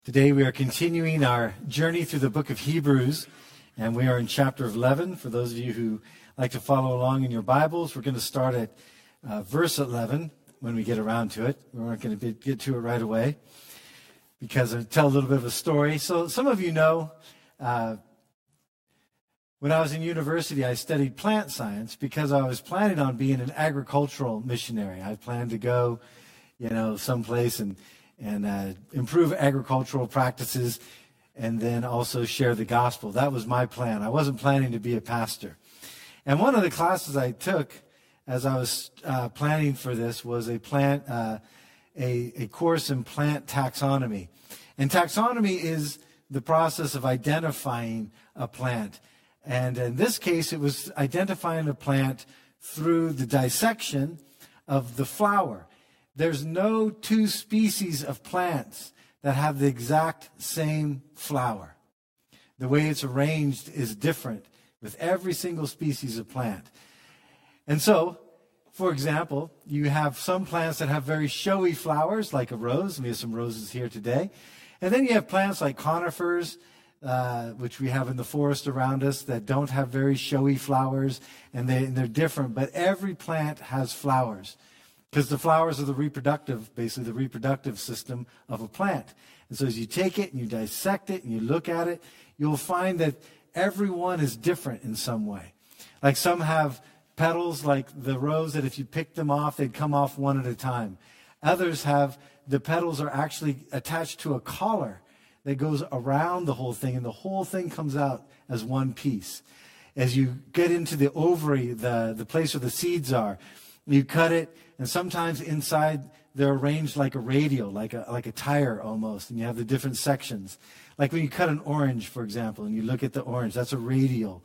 Today we are continuing our journey through the book of Hebrews, and we are in chapter 11. For those of you who like to follow along in your Bibles, we're going to start at verse 11 when we get around to it. We're not going to get to it right away because I'll tell a little bit of a story. So some of you know, when I was in university, I studied plant science because I was planning on being an agricultural missionary. I planned to go, someplace and improve agricultural practices, and then also share the gospel. That was my plan. I wasn't planning to be a pastor. And one of the classes I took as I was planning for this was a course in plant taxonomy. And taxonomy is the process of identifying a plant. And in this case, it was identifying a plant through the dissection of the flower. There's no two species of plants that have the exact same flower. The way it's arranged is different with every single species of plant. And so, for example, you have some plants that have very showy flowers, like a rose. We have some roses here today. And then you have plants like conifers, which we have in the forest around us, that don't have very showy flowers, and they're different. But every plant has flowers, because the flowers are the reproductive system of a plant. And so as you take it and you dissect it and you look at it, you'll find that every one is different in some way. Like some have petals like the rose that if you pick them off, they'd come off one at a time. Others have, the petals are actually attached to a collar that goes around the whole thing, and the whole thing comes out as one piece. As you get into the ovary, the place where the seeds are, you cut it, and sometimes inside they're arranged like a radial, like a tire almost, and you have the different sections. Like when you cut an orange, for example, and you look at the orange, that's a radial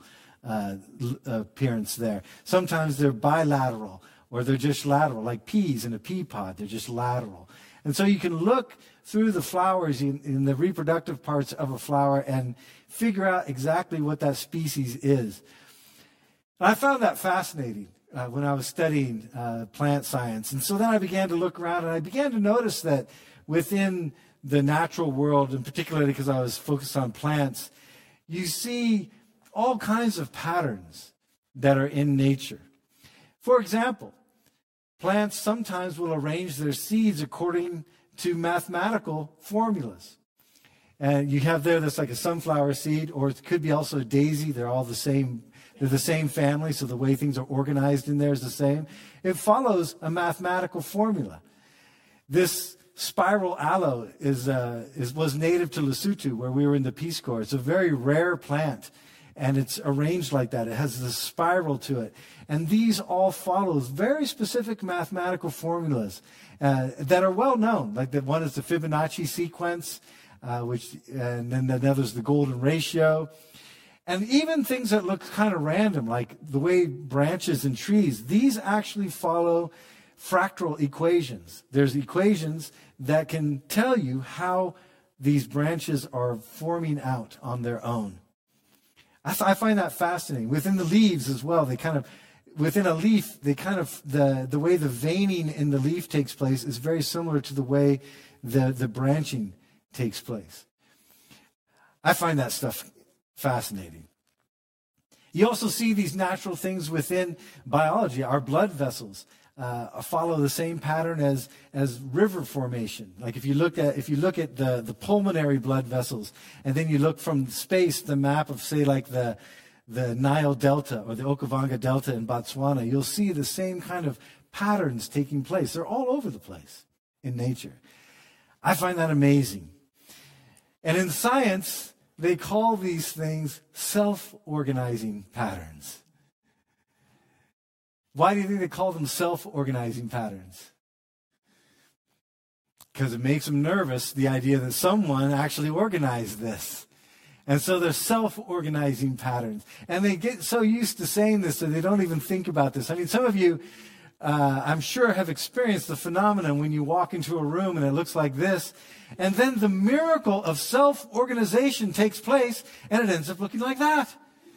appearance there. Sometimes they're bilateral, or they're just lateral, like peas in a pea pod, they're just lateral. And so you can look through the flowers in the reproductive parts of a flower and figure out exactly what that species is. And I found that fascinating when I was studying plant science. And so then I began to look around, and I began to notice that within the natural world, and particularly because I was focused on plants, you see all kinds of patterns that are in nature. For example, plants sometimes will arrange their seeds according to mathematical formulas. And you have that's like a sunflower seed, or it could be also a daisy. They're all the same. They're the same family, so the way things are organized in there is the same. It follows a mathematical formula. This spiral aloe was native to Lesotho, where we were in the Peace Corps. It's a very rare plant, and it's arranged like that. It has this spiral to it. And these all follow very specific mathematical formulas that are well known. Like the one is the Fibonacci sequence, and then another's the golden ratio. And even things that look kind of random, like the way branches in trees, these actually follow fractal equations. There's equations that can tell you how these branches are forming out on their own. I find that fascinating. Within the leaves as well, within a leaf, the way the veining in the leaf takes place is very similar to the way the branching takes place. I find that stuff fascinating. You also see these natural things within biology. Our blood vessels follow the same pattern as river formation. Like if you look at the pulmonary blood vessels, and then you look from space, the map of, say, like the Nile Delta or the Okavango Delta in Botswana, you'll see the same kind of patterns taking place. They're all over the place in nature. I find that amazing. And in science, they call these things self-organizing patterns. Why do you think they call them self-organizing patterns? Because it makes them nervous, the idea that someone actually organized this. And so they're self-organizing patterns. And they get so used to saying this that they don't even think about this. I mean, some of you, I'm sure, have experienced the phenomenon when you walk into a room and it looks like this, and then the miracle of self-organization takes place, and it ends up looking like that.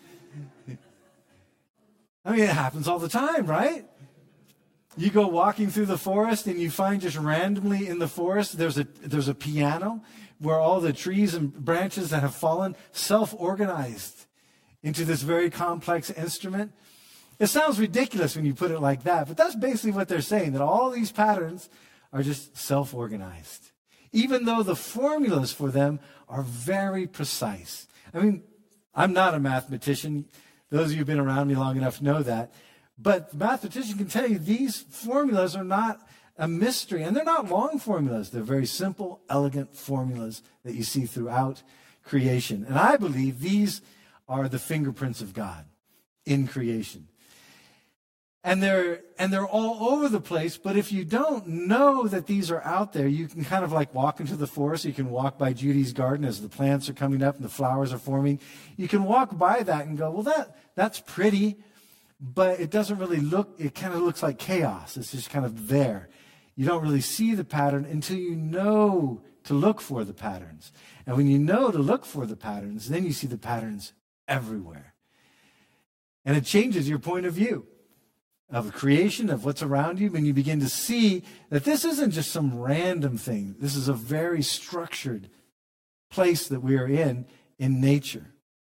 I mean, it happens all the time, right? You go walking through the forest and you find just randomly in the forest there's a piano where all the trees and branches that have fallen self-organized into this very complex instrument. It sounds ridiculous when you put it like that, but that's basically what they're saying, that all these patterns are just self-organized, even though the formulas for them are very precise. I mean, I'm not a mathematician. Those of you who've been around me long enough know that. But the mathematician can tell you these formulas are not a mystery, and they're not long formulas. They're very simple, elegant formulas that you see throughout creation. And I believe these are the fingerprints of God in creation. And they're all over the place, but if you don't know that these are out there, you can kind of like walk into the forest. You can walk by Judy's garden as the plants are coming up and the flowers are forming. You can walk by that and go, well, that's pretty, but it doesn't really look, it kind of looks like chaos. It's just kind of there. You don't really see the pattern until you know to look for the patterns. And when you know to look for the patterns, then you see the patterns everywhere. And it changes your point of view of creation, of what's around you, when you begin to see that this isn't just some random thing. This is a very structured place that we are in nature.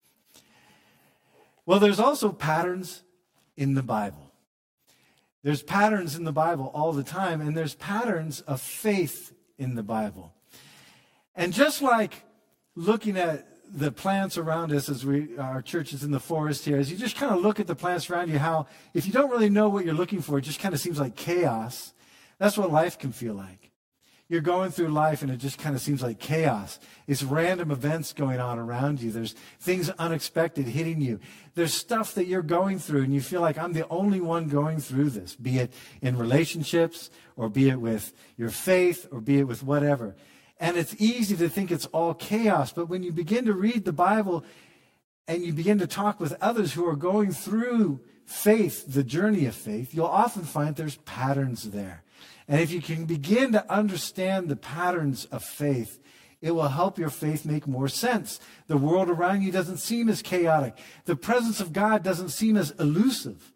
Well, there's also patterns in the Bible. There's patterns in the Bible all the time, and there's patterns of faith in the Bible. And just like looking at the plants around us as our church is in the forest here, as you just kind of look at the plants around you, how if you don't really know what you're looking for, it just kind of seems like chaos. That's what life can feel like. You're going through life and it just kind of seems like chaos. It's random events going on around you. There's things unexpected hitting you. There's stuff that you're going through and you feel like I'm the only one going through this, be it in relationships or be it with your faith or be it with whatever. And it's easy to think it's all chaos, but when you begin to read the Bible and you begin to talk with others who are going through faith, the journey of faith, you'll often find there's patterns there. And if you can begin to understand the patterns of faith, it will help your faith make more sense. The world around you doesn't seem as chaotic. The presence of God doesn't seem as elusive.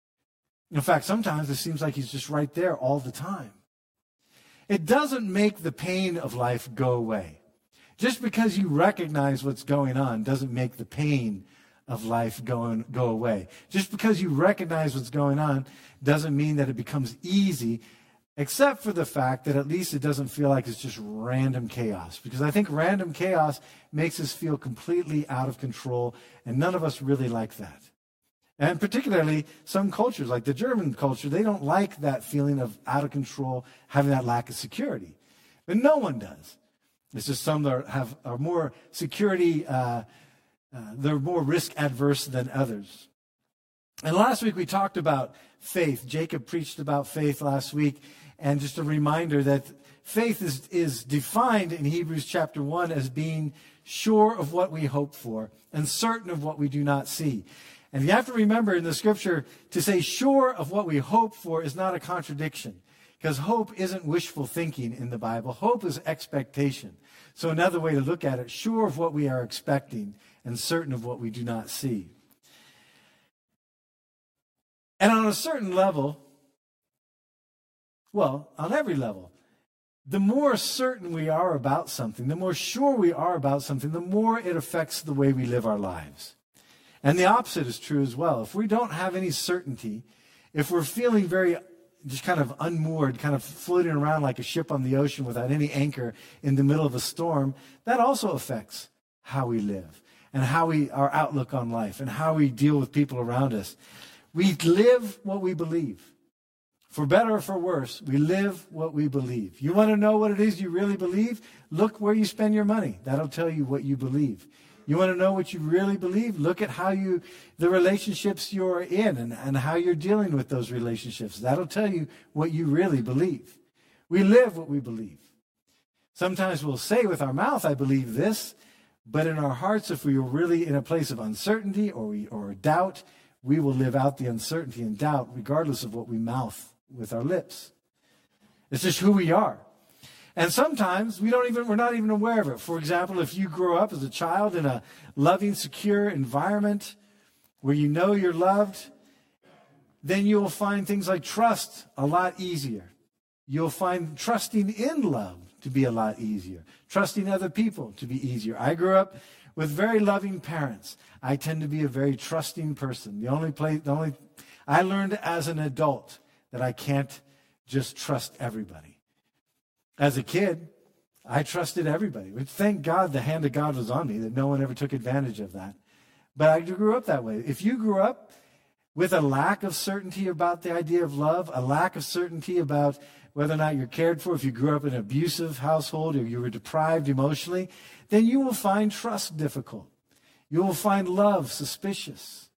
In fact, sometimes it seems like he's just right there all the time. It doesn't make the pain of life go away. Just because you recognize what's going on doesn't make the pain of life go away. Just because you recognize what's going on doesn't mean that it becomes easy, except for the fact that at least it doesn't feel like it's just random chaos. Because I think random chaos makes us feel completely out of control, and none of us really like that. And particularly some cultures, like the German culture, they don't like that feeling of out of control, having that lack of security. But no one does. It's just some that are more security, they're more risk adverse than others. And last week we talked about faith. Jacob preached about faith last week. And just a reminder that faith is defined in Hebrews chapter 1 as being sure of what we hope for and certain of what we do not see. And you have to remember in the scripture to say sure of what we hope for is not a contradiction, because hope isn't wishful thinking in the Bible. Hope is expectation. So another way to look at it, sure of what we are expecting and certain of what we do not see. And on a certain level, well, on every level, the more certain we are about something, the more sure we are about something, the more it affects the way we live our lives. And the opposite is true as well. If we don't have any certainty, if we're feeling very just kind of unmoored, kind of floating around like a ship on the ocean without any anchor in the middle of a storm, that also affects how we live and our outlook on life and how we deal with people around us. We live what we believe. For better or for worse, we live what we believe. You want to know what it is you really believe? Look where you spend your money. That'll tell you what you believe. You want to know what you really believe? Look at the relationships you're in and how you're dealing with those relationships. That'll tell you what you really believe. We live what we believe. Sometimes we'll say with our mouth, I believe this, but in our hearts, if we are really in a place of uncertainty or doubt, we will live out the uncertainty and doubt regardless of what we mouth with our lips. It's just who we are. And sometimes we're not even aware of it. For example, if you grow up as a child in a loving, secure environment where you know you're loved, then you'll find things like trust a lot easier. You'll find trusting in love to be a lot easier. Trusting other people to be easier. I grew up with very loving parents. I tend to be a very trusting person. I learned as an adult that I can't just trust everybody. As a kid, I trusted everybody. Thank God the hand of God was on me, that no one ever took advantage of that. But I grew up that way. If you grew up with a lack of certainty about the idea of love, a lack of certainty about whether or not you're cared for, if you grew up in an abusive household or you were deprived emotionally, then you will find trust difficult. You will find love suspicious.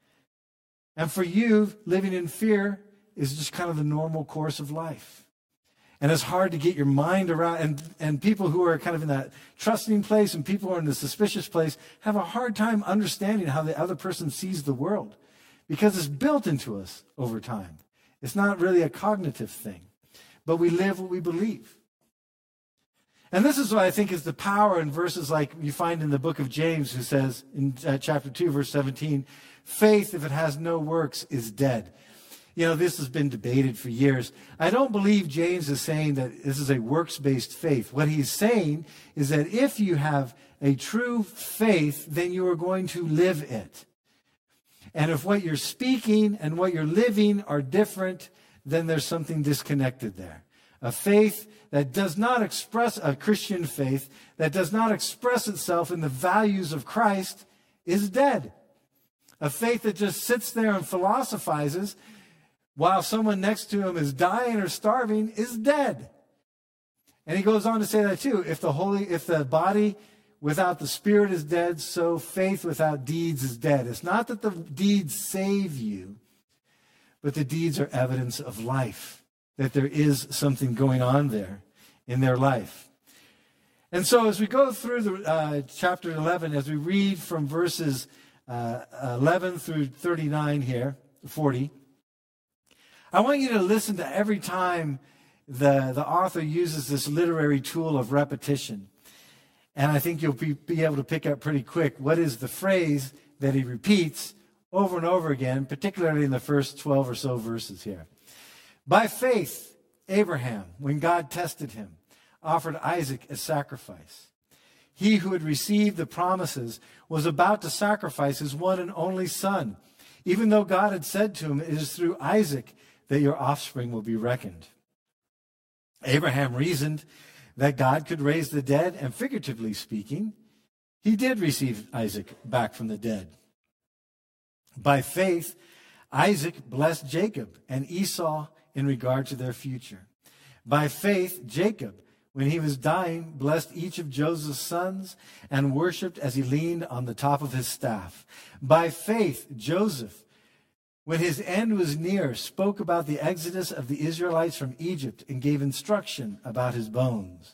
And for you, living in fear is just kind of the normal course of life. And it's hard to get your mind around. And people who are kind of in that trusting place and people who are in the suspicious place have a hard time understanding how the other person sees the world, because it's built into us over time. It's not really a cognitive thing, but we live what we believe. And this is what I think is the power in verses like you find in the book of James, who says in chapter 2, verse 17, faith, if it has no works, is dead. You know, this has been debated for years. I don't believe James is saying that this is a works-based faith. What he's saying is that if you have a true faith, then you are going to live it. And if what you're speaking and what you're living are different, then there's something disconnected there. A faith that does not express, a Christian faith that does not express itself in the values of Christ is dead. A faith that just sits there and philosophizes while someone next to him is dying or starving is dead. And he goes on to say that too. If the body without the spirit is dead, so faith without deeds is dead. It's not that the deeds save you, but the deeds are evidence of life, that there is something going on there in their life. And so as we go through the chapter 11, as we read from verses 11 through 39 here, 40, I want you to listen to every time the author uses this literary tool of repetition. And I think you'll be able to pick up pretty quick what is the phrase that he repeats over and over again, particularly in the first 12 or so verses here. By faith, Abraham, when God tested him, offered Isaac as sacrifice. He who had received the promises was about to sacrifice his one and only son, even though God had said to him, it is through Isaac that your offspring will be reckoned. Abraham reasoned that God could raise the dead, and figuratively speaking, he did receive Isaac back from the dead. By faith, Isaac blessed Jacob and Esau in regard to their future. By faith, Jacob, when he was dying, blessed each of Joseph's sons and worshipped as he leaned on the top of his staff. By faith, Joseph, when his end was near, spoke about the exodus of the Israelites from Egypt and gave instruction about his bones.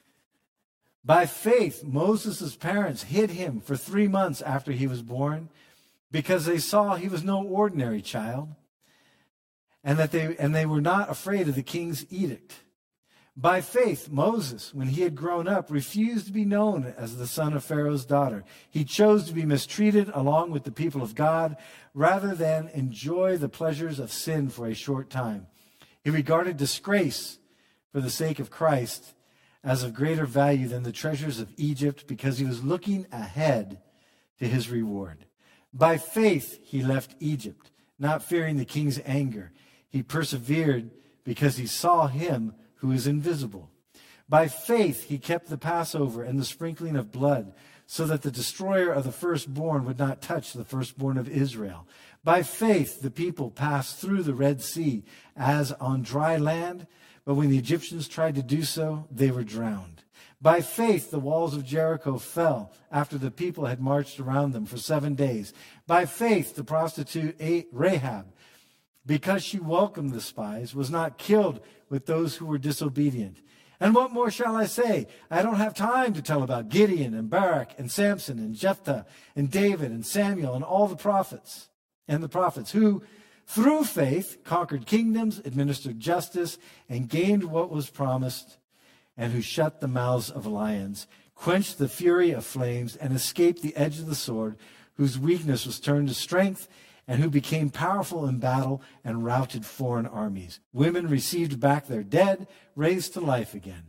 By faith, Moses' parents hid him for 3 months after he was born because they saw he was no ordinary child and they were not afraid of the king's edict. By faith, Moses, when he had grown up, refused to be known as the son of Pharaoh's daughter. He chose to be mistreated along with the people of God rather than enjoy the pleasures of sin for a short time. He regarded disgrace for the sake of Christ as of greater value than the treasures of Egypt because he was looking ahead to his reward. By faith, he left Egypt, not fearing the king's anger. He persevered because he saw him who is invisible. By faith, he kept the Passover and the sprinkling of blood so that the destroyer of the firstborn would not touch the firstborn of Israel. By faith, the people passed through the Red Sea as on dry land, but when the Egyptians tried to do so, they were drowned. By faith, the walls of Jericho fell after the people had marched around them for 7 days. By faith, the prostitute Rahab, because she welcomed the spies, was not killed with those who were disobedient. And what more shall I say? I don't have time to tell about Gideon and Barak and Samson and Jephthah and David and Samuel and all the prophets who, through faith, conquered kingdoms, administered justice, and gained what was promised, and who shut the mouths of lions, quenched the fury of flames, and escaped the edge of the sword, whose weakness was turned to strength, and who became powerful in battle and routed foreign armies. Women received back their dead, raised to life again.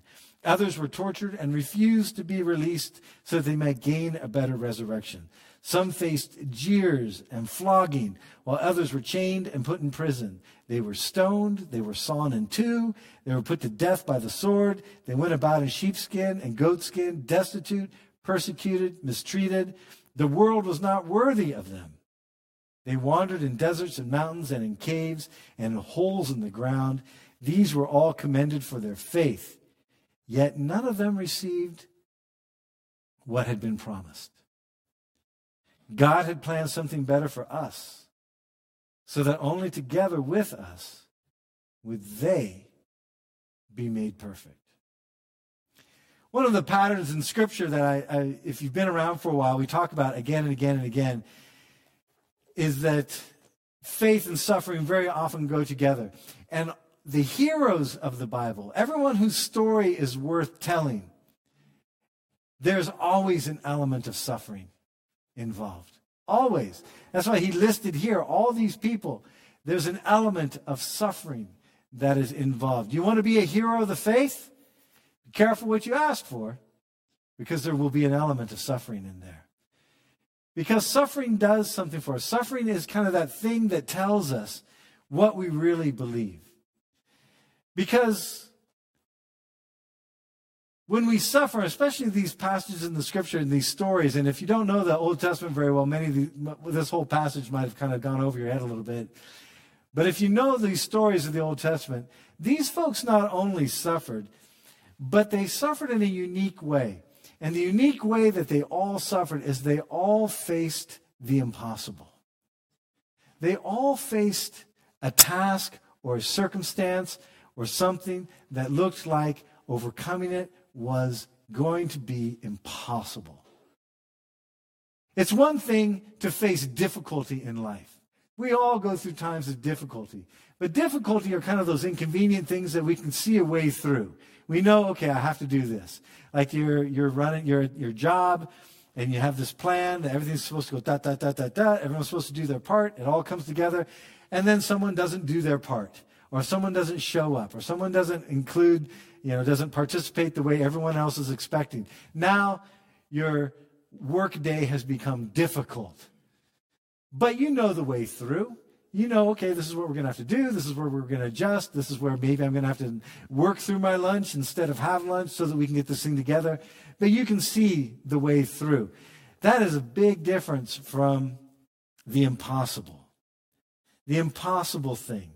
Others were tortured and refused to be released so that they might gain a better resurrection. Some faced jeers and flogging, while others were chained and put in prison. They were stoned, they were sawn in two, they were put to death by the sword. They went about in sheepskin and goatskin, destitute, persecuted, mistreated. The world was not worthy of them. They wandered in deserts and mountains and in caves and in holes in the ground. These were all commended for their faith, yet none of them received what had been promised. God had planned something better for us, so that only together with us would they be made perfect. One of the patterns in Scripture that if you've been around for a while, we talk about again and again and again, is that faith and suffering very often go together. And the heroes of the Bible, everyone whose story is worth telling, there's always an element of suffering involved. Always. That's why he listed here all these people. There's an element of suffering that is involved. You want to be a hero of the faith? Be careful what you ask for, because there will be an element of suffering in there. Because suffering does something for us. Suffering is kind of that thing that tells us what we really believe. Because when we suffer, especially these passages in the Scripture and these stories, and if you don't know the Old Testament very well, this whole passage might have kind of gone over your head a little bit. But if you know these stories of the Old Testament, these folks not only suffered, but they suffered in a unique way. And the unique way that they all suffered is they all faced the impossible. They all faced a task or a circumstance or something that looked like overcoming it was going to be impossible. It's one thing to face difficulty in life. We all go through times of difficulty. But difficulty are kind of those inconvenient things that we can see a way through. We know, okay, I have to do this. Like you're running your job, and you have this plan that everything's supposed to go dot, dot, dot, dot, dot. Everyone's supposed to do their part. It all comes together. And then someone doesn't do their part. Or someone doesn't show up. Or someone doesn't include, doesn't participate the way everyone else is expecting. Now your work day has become difficult. But you know the way through. You know, okay, this is what we're going to have to do. This is where we're going to adjust. This is where maybe I'm going to have to work through my lunch instead of have lunch so that we can get this thing together. But you can see the way through. That is a big difference from the impossible. The impossible thing.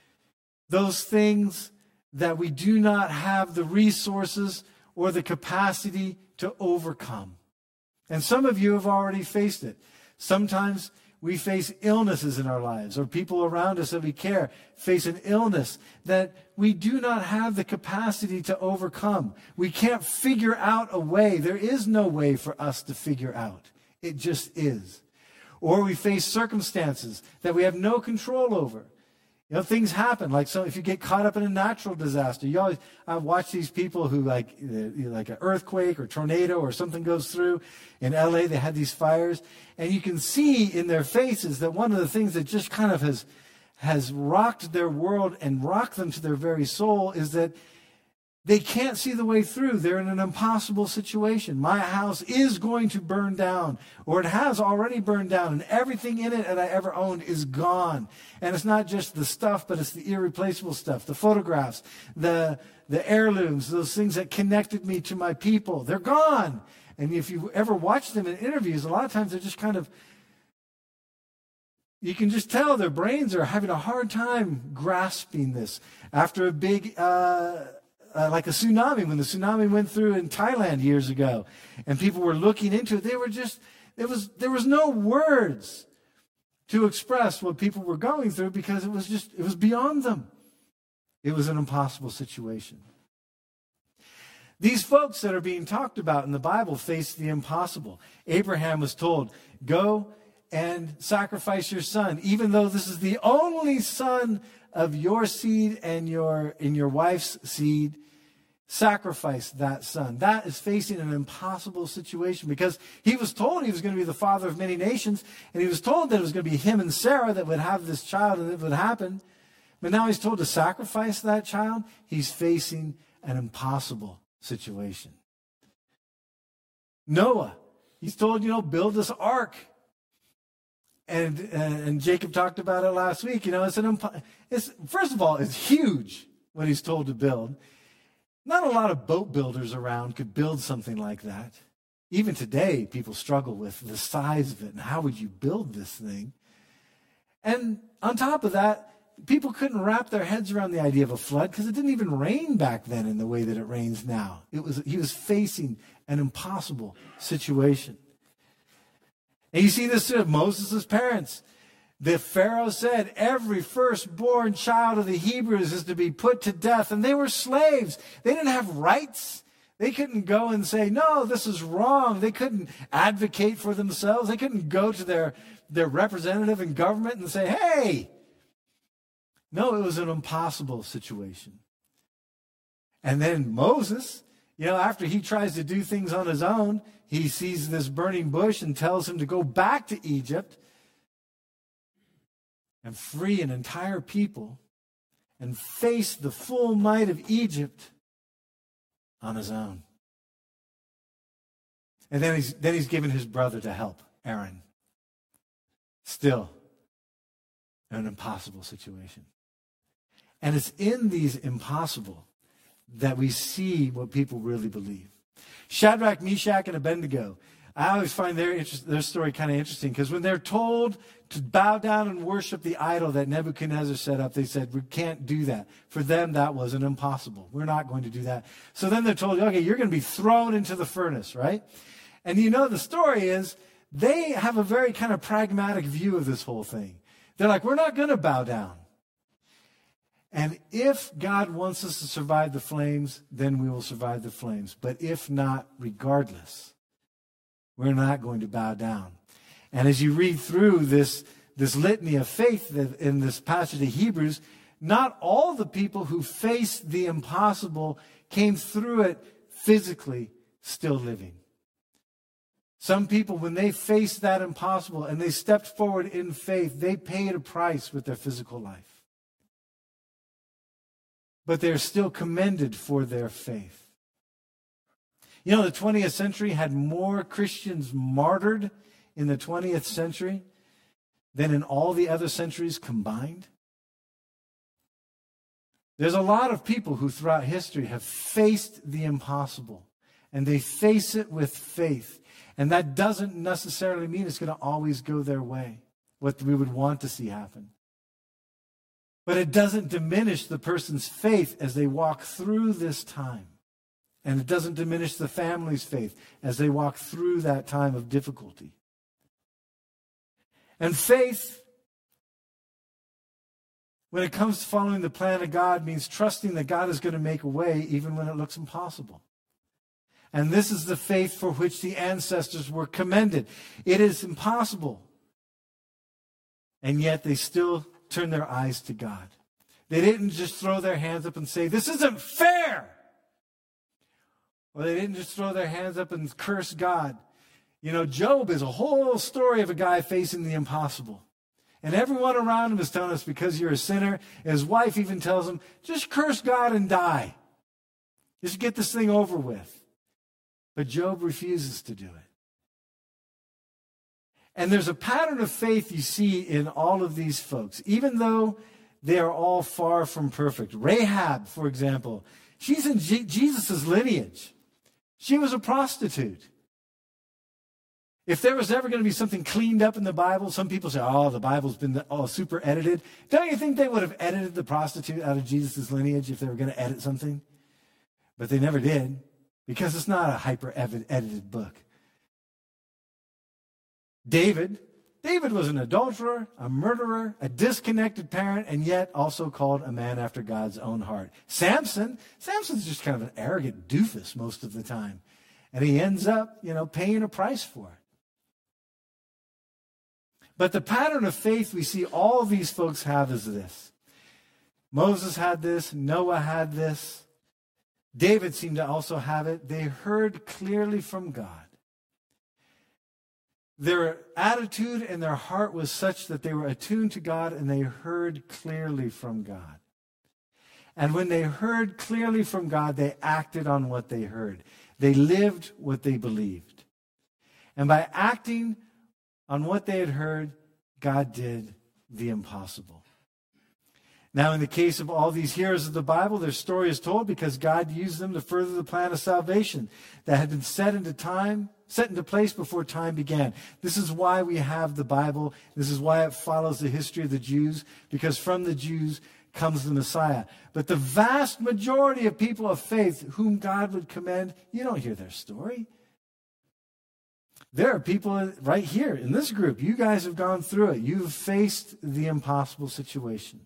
Those things that we do not have the resources or the capacity to overcome. And some of you have already faced it. Sometimes we face illnesses in our lives, or people around us that we care face an illness that we do not have the capacity to overcome. We can't figure out a way. There is no way for us to figure out. It just is. Or we face circumstances that we have no control over. Things happen. If you get caught up in a natural disaster, I watch these people who like an earthquake or tornado or something goes through. In LA, they had these fires, and you can see in their faces that one of the things that just kind of has rocked their world and rocked them to their very soul is that they can't see the way through. They're in an impossible situation. My house is going to burn down, or it has already burned down, and everything in it that I ever owned is gone. And it's not just the stuff, but it's the irreplaceable stuff, the photographs, the heirlooms, those things that connected me to my people. They're gone. And if you ever watch them in interviews, a lot of times they're just kind of, you can just tell their brains are having a hard time grasping this. After a big like a tsunami, when the tsunami went through in Thailand years ago, and people were looking into it, there was no words to express what people were going through because it was beyond them. It was an impossible situation. These folks that are being talked about in the Bible faced the impossible. Abraham was told, go and sacrifice your son, even though this is the only son of your seed and your wife's seed. Sacrifice that son. That is facing an impossible situation because he was told he was going to be the father of many nations, and he was told that it was going to be him and Sarah that would have this child and it would happen. But now he's told to sacrifice that child. He's facing an impossible situation. Noah, he's told, build this ark. And Jacob talked about it last week. First of all, it's huge what he's told to build. Not a lot of boat builders around could build something like that. Even today, people struggle with the size of it and how would you build this thing. And on top of that, people couldn't wrap their heads around the idea of a flood because it didn't even rain back then in the way that it rains now. He was facing an impossible situation. And you see this with Moses' parents. The Pharaoh said every firstborn child of the Hebrews is to be put to death. And they were slaves. They didn't have rights. They couldn't go and say, no, this is wrong. They couldn't advocate for themselves. They couldn't go to their representative in government and say, hey. No, it was an impossible situation. And then Moses, after he tries to do things on his own, he sees this burning bush and tells him to go back to Egypt and free an entire people and face the full might of Egypt on his own. And then he's given his brother to help, Aaron. Still an impossible situation. And it's in these impossible that we see what people really believe. Shadrach, Meshach, and Abednego. I always find their story kind of interesting because when they're told to bow down and worship the idol that Nebuchadnezzar set up, they said, we can't do that. For them, that was an impossible. We're not going to do that. So then they're told, okay, you're going to be thrown into the furnace, right? And the story is they have a very kind of pragmatic view of this whole thing. They're like, we're not going to bow down. And if God wants us to survive the flames, then we will survive the flames. But if not, regardless, we're not going to bow down. And as you read through this litany of faith in this passage of Hebrews, not all the people who faced the impossible came through it physically still living. Some people, when they faced that impossible and they stepped forward in faith, they paid a price with their physical life. But they're still commended for their faith. The 20th century had more Christians martyred in the 20th century than in all the other centuries combined. There's a lot of people who throughout history have faced the impossible, and they face it with faith. And that doesn't necessarily mean it's going to always go their way, what we would want to see happen. But it doesn't diminish the person's faith as they walk through this time. And it doesn't diminish the family's faith as they walk through that time of difficulty. And faith, when it comes to following the plan of God, means trusting that God is going to make a way even when it looks impossible. And this is the faith for which the ancestors were commended. It is impossible. And yet they still turn their eyes to God. They didn't just throw their hands up and say, this isn't fair. Or they didn't just throw their hands up and curse God. Job is a whole story of a guy facing the impossible. And everyone around him is telling us, because you're a sinner. His wife even tells him, just curse God and die. Just get this thing over with. But Job refuses to do it. And there's a pattern of faith you see in all of these folks, even though they are all far from perfect. Rahab, for example, she's in Jesus' lineage. She was a prostitute. If there was ever going to be something cleaned up in the Bible, some people say, the Bible's been super edited. Don't you think they would have edited the prostitute out of Jesus' lineage if they were going to edit something? But they never did, because it's not a hyper-edited book. David was an adulterer, a murderer, a disconnected parent, and yet also called a man after God's own heart. Samson's just kind of an arrogant doofus most of the time. And he ends up, paying a price for it. But the pattern of faith we see all these folks have is this. Moses had this. Noah had this. David seemed to also have it. They heard clearly from God. Their attitude and their heart was such that they were attuned to God and they heard clearly from God. And when they heard clearly from God, they acted on what they heard. They lived what they believed. And by acting on what they had heard, God did the impossible. Now, in the case of all these heroes of the Bible, their story is told because God used them to further the plan of salvation that had been set into place before time began. This is why we have the Bible. This is why it follows the history of the Jews, because from the Jews comes the Messiah. But the vast majority of people of faith whom God would commend, you don't hear their story. There are people right here in this group. You guys have gone through it. You've faced the impossible situation.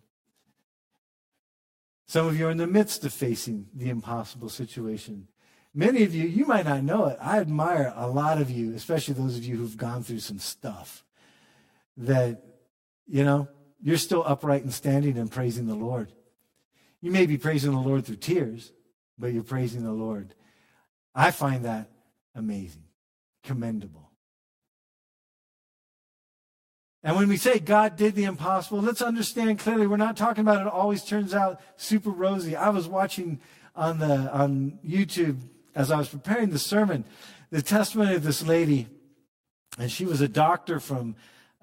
Some of you are in the midst of facing the impossible situation. Many of you, you might not know it. I admire a lot of you, especially those of you who've gone through some stuff that, you're still upright and standing and praising the Lord. You may be praising the Lord through tears, but you're praising the Lord. I find that amazing, commendable. And when we say God did the impossible, let's understand clearly we're not talking about it always turns out super rosy. I was watching on YouTube as I was preparing the sermon, the testimony of this lady, and she was a doctor from,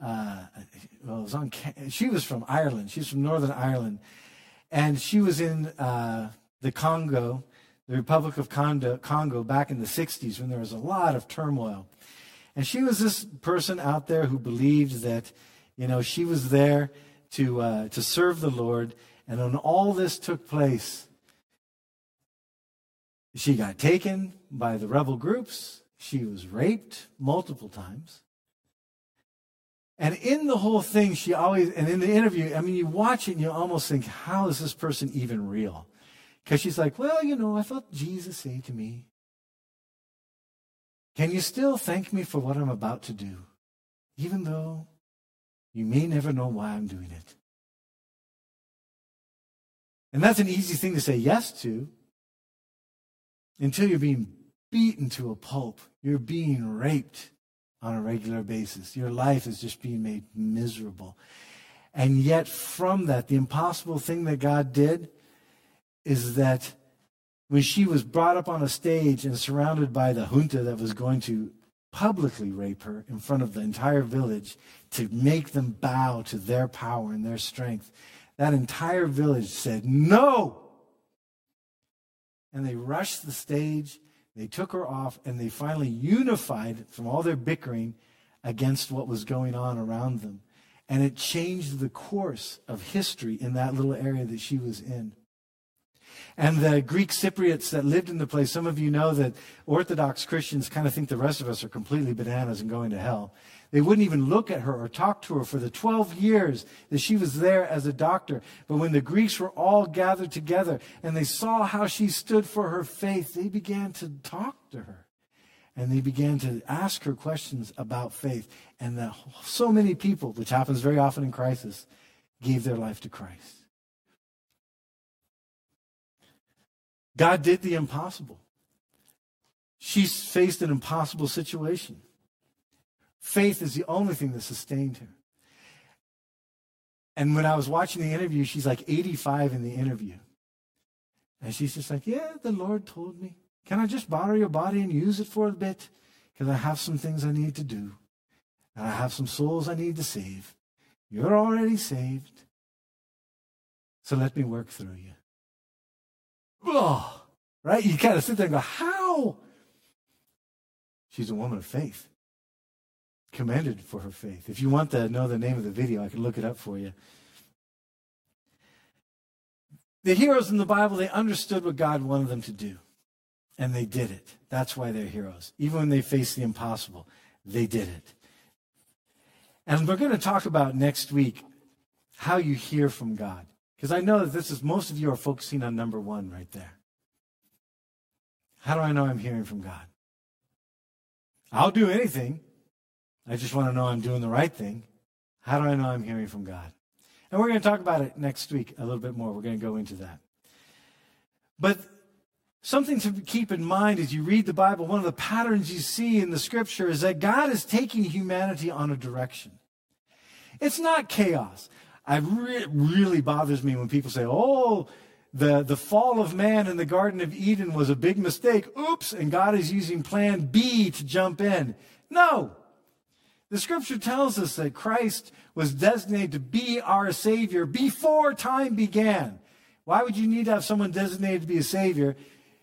she was from Ireland. She's from Northern Ireland. And she was in the Congo, the Republic of Congo, back in the 60s when there was a lot of turmoil. And she was this person out there who believed that, she was there to serve the Lord. And when all this took place, she got taken by the rebel groups. She was raped multiple times. And in the whole thing, and in the interview, you watch it and you almost think, how is this person even real? Because she's like, well, I felt Jesus say to me, can you still thank me for what I'm about to do, even though you may never know why I'm doing it? And that's an easy thing to say yes to until you're being beaten to a pulp. You're being raped on a regular basis. Your life is just being made miserable. And yet from that, the impossible thing that God did is that when she was brought up on a stage and surrounded by the junta that was going to publicly rape her in front of the entire village to make them bow to their power and their strength, that entire village said, no! And they rushed the stage, they took her off, and they finally unified from all their bickering against what was going on around them. And it changed the course of history in that little area that she was in. And the Greek Cypriots that lived in the place, some of you know that Orthodox Christians kind of think the rest of us are completely bananas and going to hell. They wouldn't even look at her or talk to her for the 12 years that she was there as a doctor. But when the Greeks were all gathered together and they saw how she stood for her faith, they began to talk to her. And they began to ask her questions about faith. And so many people, which happens very often in crisis, gave their life to Christ. God did the impossible. She faced an impossible situation. Faith is the only thing that sustained her. And when I was watching the interview, she's like 85 in the interview. And she's just like, yeah, the Lord told me, can I just borrow your body and use it for a bit? Because I have some things I need to do. And I have some souls I need to save. You're already saved. So let me work through you. Oh, right? You kind of sit there and go, how? She's a woman of faith. Commended for her faith. If you want to know the name of the video, I can look it up for you. The heroes in the Bible, they understood what God wanted them to do. And they did it. That's why they're heroes. Even when they faced the impossible, they did it. And we're going to talk about next week how you hear from God. Because I know that most of you are focusing on number one right there. How do I know I'm hearing from God? I'll do anything. I just want to know I'm doing the right thing. How do I know I'm hearing from God? And we're going to talk about it next week a little bit more. We're going to go into that. But something to keep in mind as you read the Bible, one of the patterns you see in the Scripture is that God is taking humanity on a direction. It's not chaos. It really bothers me when people say, oh, the fall of man in the Garden of Eden was a big mistake. Oops, and God is using plan B to jump in. No. The scripture tells us that Christ was designated to be our Savior before time began. Why would you need to have someone designated to be a Savior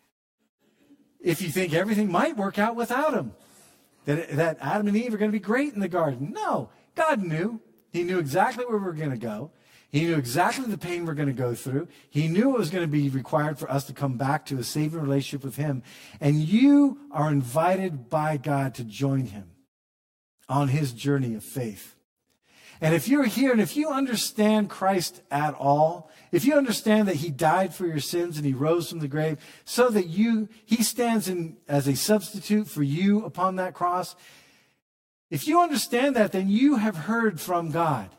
if you think everything might work out without him? That Adam and Eve are going to be great in the garden? No. God knew. He knew exactly where we're going to go. He knew exactly the pain we're going to go through. He knew it was going to be required for us to come back to a saving relationship with him. And you are invited by God to join him on his journey of faith. And if you're here and if you understand Christ at all, if you understand that he died for your sins and he rose from the grave so that he stands in as a substitute for you upon that cross, if you understand that, then you have heard from God.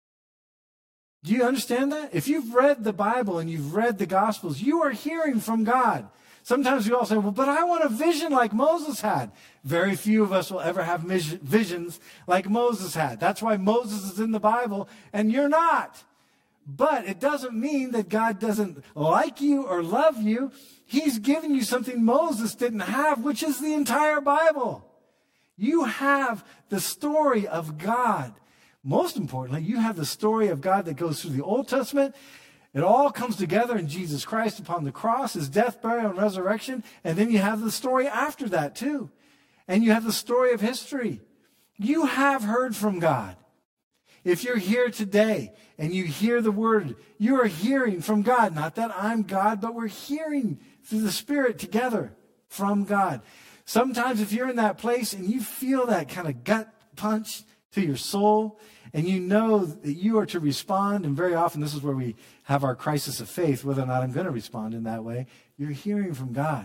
Do you understand that? If you've read the Bible and you've read the Gospels, you are hearing from God. Sometimes we all say, well, but I want a vision like Moses had. Very few of us will ever have visions like Moses had. That's why Moses is in the Bible and you're not. But it doesn't mean that God doesn't like you or love you. He's given you something Moses didn't have, which is the entire Bible. You have the story of God. Most importantly, you have the story of God that goes through the Old Testament. It all comes together in Jesus Christ upon the cross, his death, burial, and resurrection. And then you have the story after that too. And you have the story of history. You have heard from God. If you're here today and you hear the word, you are hearing from God. Not that I'm God, but we're hearing through the Spirit together from God. Sometimes if you're in that place and you feel that kind of gut punch to your soul, and you know that you are to respond, and very often this is where we have our crisis of faith, whether or not I'm going to respond in that way, you're hearing from God.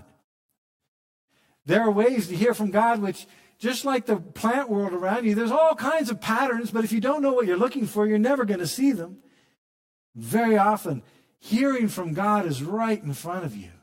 There are ways to hear from God which, just like the plant world around you, there's all kinds of patterns, but if you don't know what you're looking for, you're never going to see them. Very often, hearing from God is right in front of you.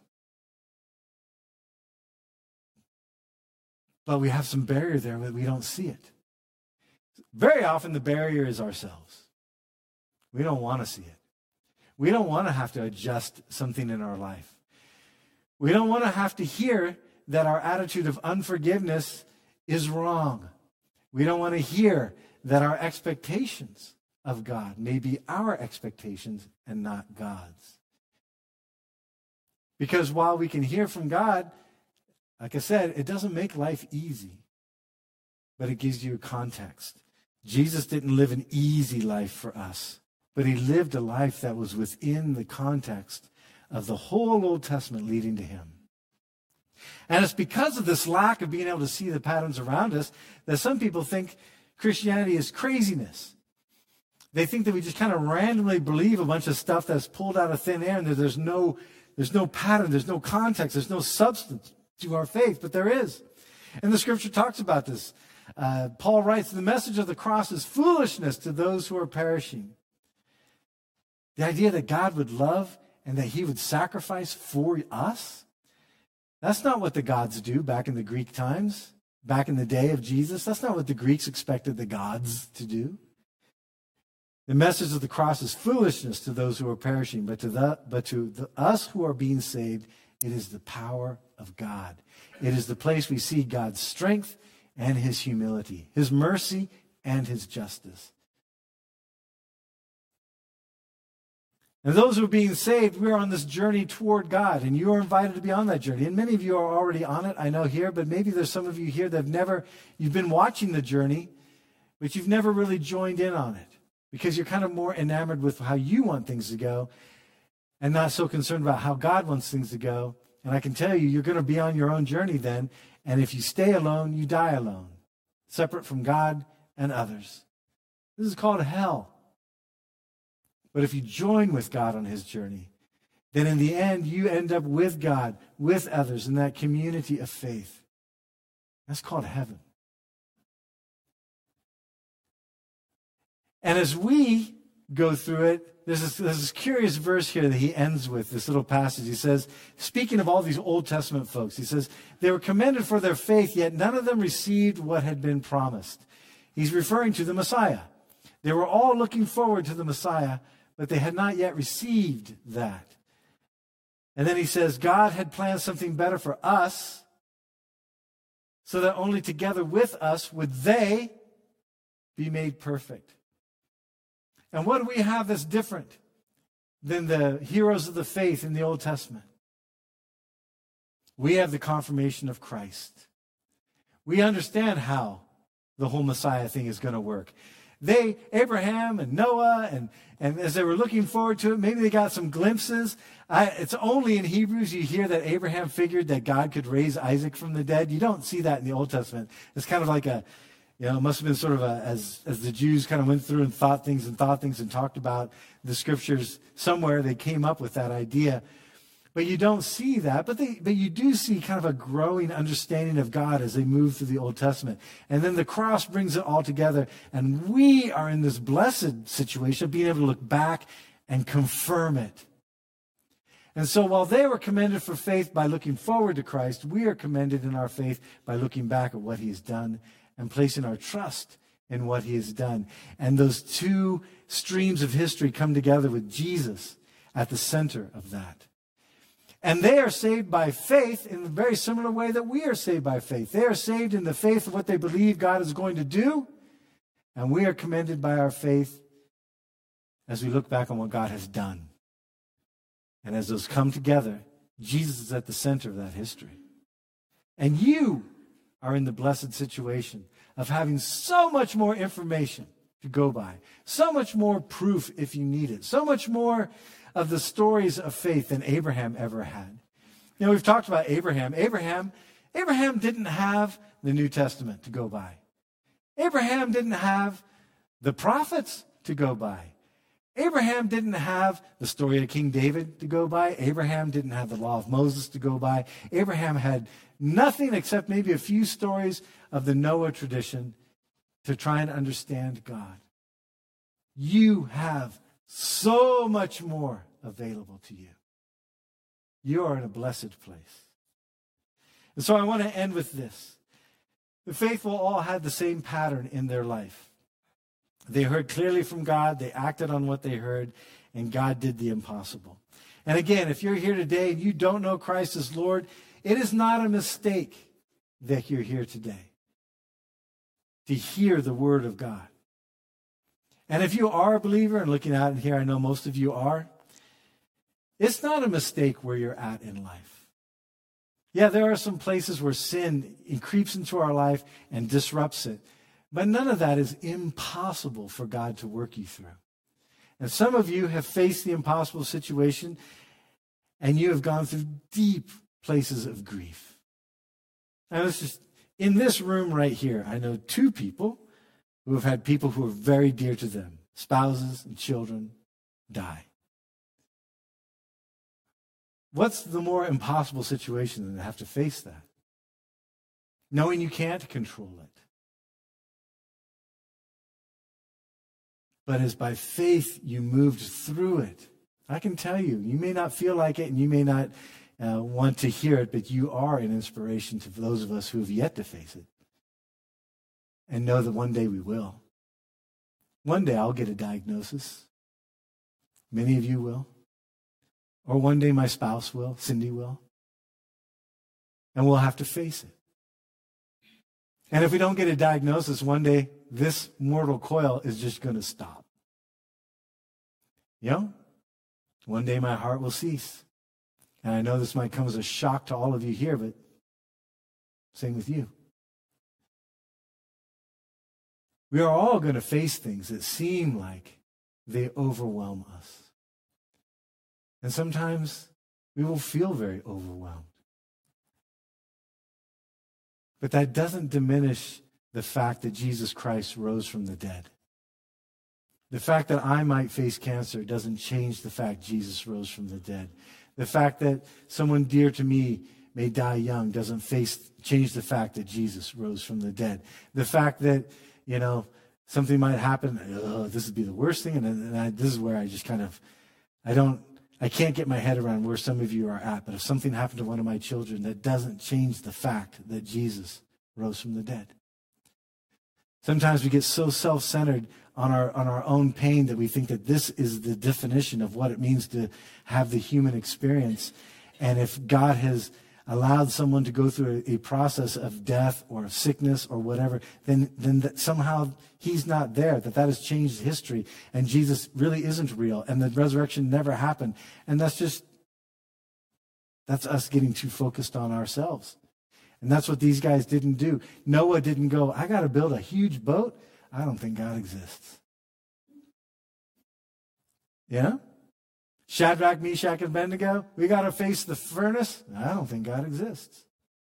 But we have some barrier there that we don't see it. Very often the barrier is ourselves. We don't want to see it. We don't want to have to adjust something in our life. We don't want to have to hear that our attitude of unforgiveness is wrong. We don't want to hear that our expectations of God may be our expectations and not God's. Because while we can hear from God, like I said, it doesn't make life easy, but it gives you context. Jesus didn't live an easy life for us, but he lived a life that was within the context of the whole Old Testament leading to him. And it's because of this lack of being able to see the patterns around us that some people think Christianity is craziness. They think that we just kind of randomly believe a bunch of stuff that's pulled out of thin air and that there's no pattern, there's no context, there's no substance to our faith, but there is. And the scripture talks about this. Paul writes, the message of the cross is foolishness to those who are perishing. The idea that God would love and that he would sacrifice for us, that's not what the gods do back in the Greek times, back in the day of Jesus. That's not what the Greeks expected the gods to do. The message of the cross is foolishness to those who are perishing, but to us who are being saved, it is the power of God. It is the place we see God's strength and his humility, his mercy and his justice. And those who are being saved, we're on this journey toward God, and you are invited to be on that journey. And many of you are already on it, I know here, but maybe there's some of you here that you've been watching the journey, but you've never really joined in on it because you're kind of more enamored with how you want things to go and not so concerned about how God wants things to go. And I can tell you, you're going to be on your own journey then. And if you stay alone, you die alone, separate from God and others. This is called hell. But if you join with God on his journey, then in the end, you end up with God, with others in that community of faith. That's called heaven. And as we go through it, there's this curious verse here that he ends with, this little passage. He says, speaking of all these Old Testament folks, he says, they were commended for their faith, yet none of them received what had been promised. He's referring to the Messiah. They were all looking forward to the Messiah, but they had not yet received that. And then he says, God had planned something better for us, so that only together with us would they be made perfect. And what do we have that's different than the heroes of the faith in the Old Testament? We have the confirmation of Christ. We understand how the whole Messiah thing is going to work. Abraham and Noah, and as they were looking forward to it, maybe they got some glimpses. It's only in Hebrews you hear that Abraham figured that God could raise Isaac from the dead. You don't see that in the Old Testament. It's kind of like it must have been sort of as the Jews kind of went through and thought things and talked about the scriptures, somewhere they came up with that idea. But you don't see that. But you do see kind of a growing understanding of God as they move through the Old Testament. And then the cross brings it all together. And we are in this blessed situation of being able to look back and confirm it. And so while they were commended for faith by looking forward to Christ, we are commended in our faith by looking back at what he has done and placing our trust in what he has done. And those two streams of history come together with Jesus at the center of that. And they are saved by faith in a very similar way that we are saved by faith. They are saved in the faith of what they believe God is going to do. And we are commended by our faith as we look back on what God has done. And as those come together, Jesus is at the center of that history. And you are in the blessed situation of having so much more information to go by, so much more proof if you need it, so much more of the stories of faith than Abraham ever had. We've talked about Abraham. Abraham didn't have the New Testament to go by. Abraham didn't have the prophets to go by. Abraham didn't have the story of King David to go by. Abraham didn't have the law of Moses to go by. Abraham had nothing except maybe a few stories of the Noah tradition to try and understand God. You have so much more available to you. You are in a blessed place. And so I want to end with this. The faithful all had the same pattern in their life. They heard clearly from God, they acted on what they heard, and God did the impossible. And again, if you're here today and you don't know Christ as Lord, it is not a mistake that you're here today to hear the word of God. And if you are a believer, and looking out in here, I know most of you are, it's not a mistake where you're at in life. Yeah, there are some places where sin creeps into our life and disrupts it. But none of that is impossible for God to work you through. And some of you have faced the impossible situation, and you have gone through deep places of grief. And it's just, in this room right here, I know two people who have had people who are very dear to them, spouses and children, die. What's the more impossible situation than to have to face that? Knowing you can't control it. But as by faith you moved through it, I can tell you, you may not feel like it and you may not want to hear it, but you are an inspiration to those of us who have yet to face it. And know that one day we will. One day I'll get a diagnosis. Many of you will. Or one day my spouse will, Cindy will. And we'll have to face it. And if we don't get a diagnosis, one day this mortal coil is just going to stop. One day my heart will cease. And I know this might come as a shock to all of you here, but same with you. We are all going to face things that seem like they overwhelm us. And sometimes we will feel very overwhelmed. But that doesn't diminish the fact that Jesus Christ rose from the dead. The fact that I might face cancer doesn't change the fact Jesus rose from the dead. The fact that someone dear to me may die young doesn't change the fact that Jesus rose from the dead. The fact that, something might happen, this would be the worst thing, and this is where I just kind of, I can't get my head around where some of you are at, but if something happened to one of my children, that doesn't change the fact that Jesus rose from the dead. Sometimes we get so self-centered on our own pain that we think that this is the definition of what it means to have the human experience. And if God has allowed someone to go through a process of death or sickness or whatever, then that somehow he's not there, that has changed history, and Jesus really isn't real, and the resurrection never happened. And that's us getting too focused on ourselves. And that's what these guys didn't do. Noah didn't go, I got to build a huge boat. I don't think God exists. Yeah? Shadrach, Meshach, and Abednego, we got to face the furnace. I don't think God exists.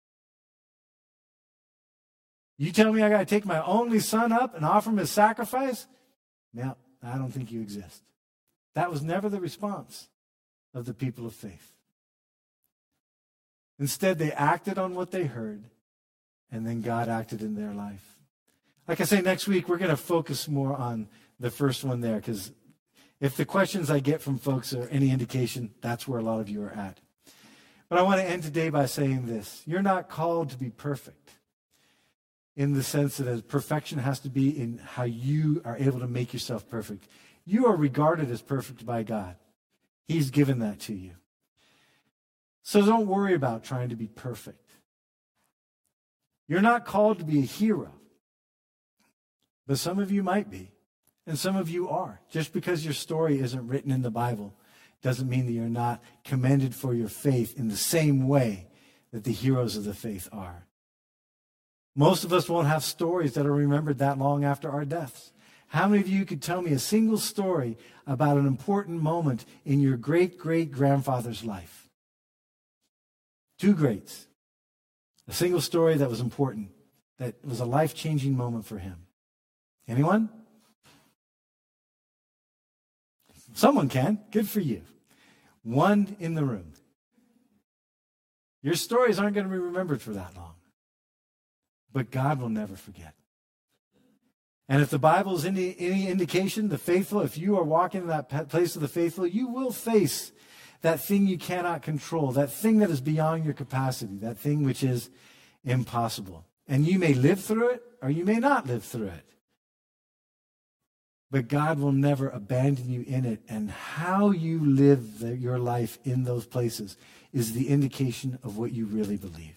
You tell me I got to take my only son up and offer him as sacrifice? No, I don't think you exist. That was never the response of the people of faith. Instead, they acted on what they heard, and then God acted in their life. Like I say, next week, we're going to focus more on the first one there, because if the questions I get from folks are any indication, that's where a lot of you are at. But I want to end today by saying this. You're not called to be perfect in the sense that perfection has to be in how you are able to make yourself perfect. You are regarded as perfect by God. He's given that to you. So don't worry about trying to be perfect. You're not called to be a hero, but some of you might be. And some of you are. Just because your story isn't written in the Bible doesn't mean that you're not commended for your faith in the same way that the heroes of the faith are. Most of us won't have stories that are remembered that long after our deaths. How many of you could tell me a single story about an important moment in your great-great-grandfather's life? Two greats. A single story that was important, that was a life-changing moment for him. Anyone? Someone can. Good for you. One in the room. Your stories aren't going to be remembered for that long. But God will never forget. And if the Bible is any indication, the faithful, if you are walking in that place of the faithful, you will face that thing you cannot control, that thing that is beyond your capacity, that thing which is impossible. And you may live through it, or you may not live through it. But God will never abandon you in it. And how you live your life in those places is the indication of what you really believe.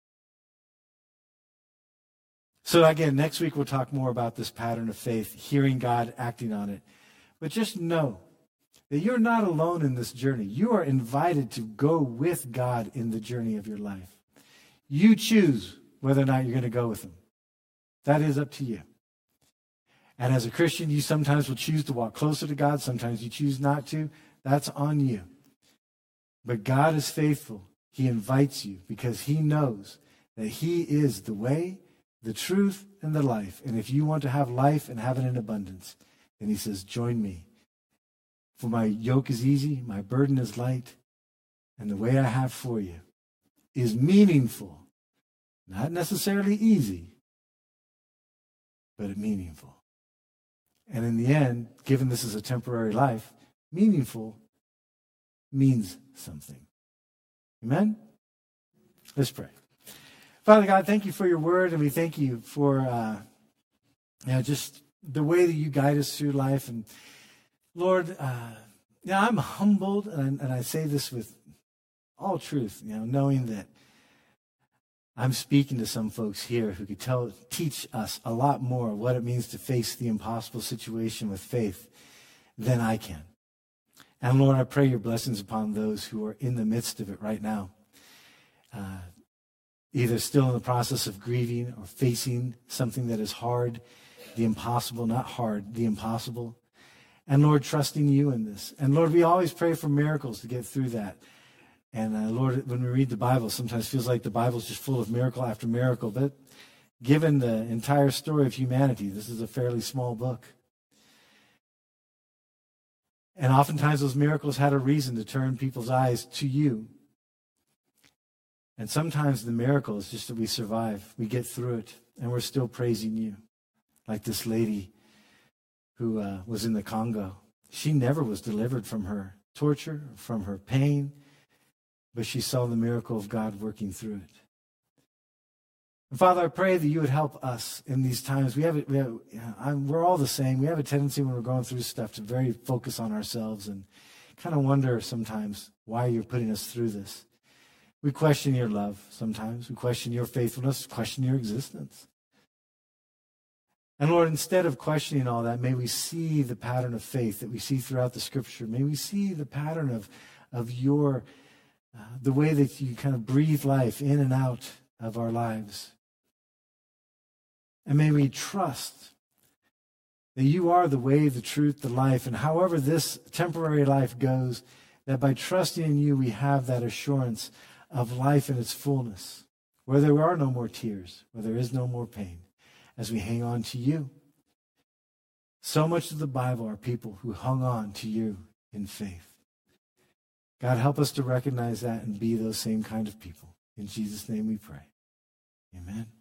So again, next week we'll talk more about this pattern of faith, hearing God, acting on it. But just know that you're not alone in this journey. You are invited to go with God in the journey of your life. You choose whether or not you're going to go with him. That is up to you. And as a Christian, you sometimes will choose to walk closer to God. Sometimes you choose not to. That's on you. But God is faithful. He invites you because he knows that he is the way, the truth, and the life. And if you want to have life and have it in abundance, then he says, join me. For my yoke is easy, my burden is light, and the way I have for you is meaningful. Not necessarily easy, but meaningful. And in the end, given this is a temporary life, meaningful means something. Amen? Let's pray. Father God, thank you for your word, and we thank you for just the way that you guide us through life. And Lord, I'm humbled, and I say this with all truth, knowing that I'm speaking to some folks here who could teach us a lot more what it means to face the impossible situation with faith than I can. And Lord, I pray your blessings upon those who are in the midst of it right now, either still in the process of grieving or facing something that is hard, the impossible, not hard, the impossible. And Lord, trusting you in this. And Lord, we always pray for miracles to get through that. And Lord, when we read the Bible, sometimes it feels like the Bible is just full of miracle after miracle. But given the entire story of humanity, this is a fairly small book. And oftentimes those miracles had a reason to turn people's eyes to you. And sometimes the miracle is just that we survive. We get through it, and we're still praising you. Like this lady who was in the Congo. She never was delivered from her torture, from her pain, but she saw the miracle of God working through it. And Father, I pray that you would help us in these times. We're all the same. We have a tendency when we're going through stuff to very focus on ourselves and kind of wonder sometimes why you're putting us through this. We question your love sometimes. We question your faithfulness, question your existence. And Lord, instead of questioning all that, may we see the pattern of faith that we see throughout the Scripture. May we see the pattern of your, the way that you kind of breathe life in and out of our lives. And may we trust that you are the way, the truth, the life, and however this temporary life goes, that by trusting in you, we have that assurance of life in its fullness, where there are no more tears, where there is no more pain, as we hang on to you. So much of the Bible are people who hung on to you in faith. God, help us to recognize that and be those same kind of people. In Jesus' name we pray. Amen.